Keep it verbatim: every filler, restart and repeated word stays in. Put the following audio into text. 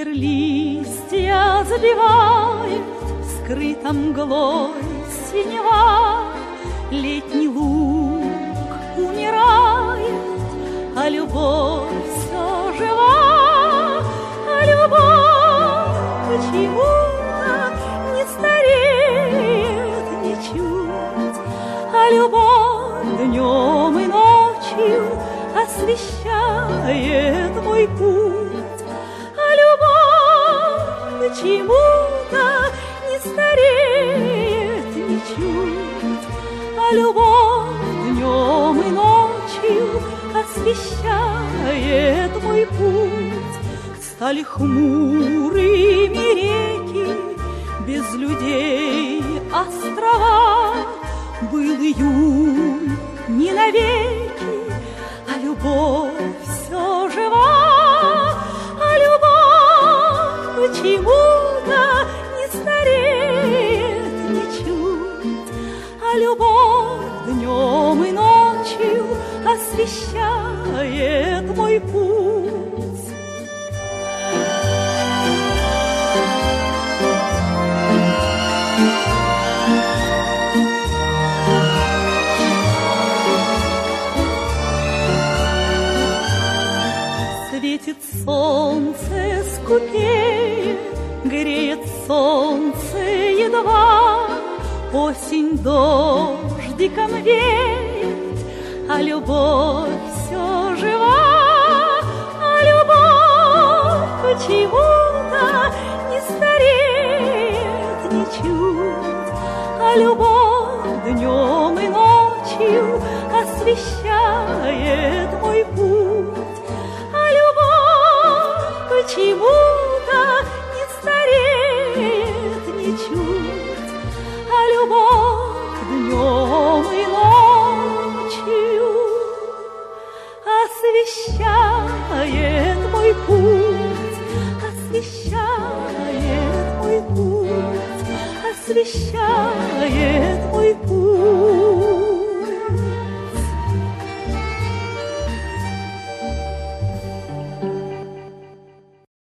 Ветер листья забивает, скрыто мглой синева. Летний луг умирает, а любовь все жива. А любовь почему-то не стареет ничуть, а любовь днем и ночью освещает мой путь. А любовь почему-то не стареет ничуть, а любовь днем и ночью освещает мой путь. Стали хмурыми реки, без людей острова. Был июнь не навеки, а любовь все жива. А любовь почему-то не стареет ничуть, а любовь днем и ночью освещает мой путь. Светит солнце скупее, греет солнце едва. Осень дождиком веет, а любовь все жива. А любовь почему-то не стареет ничуть, а любовь днем и ночью освещает мой путь. А любовь почему-то не стареет ничуть, а любовь днем и ночью освещает мой путь, освещает мой путь, освещает мой путь.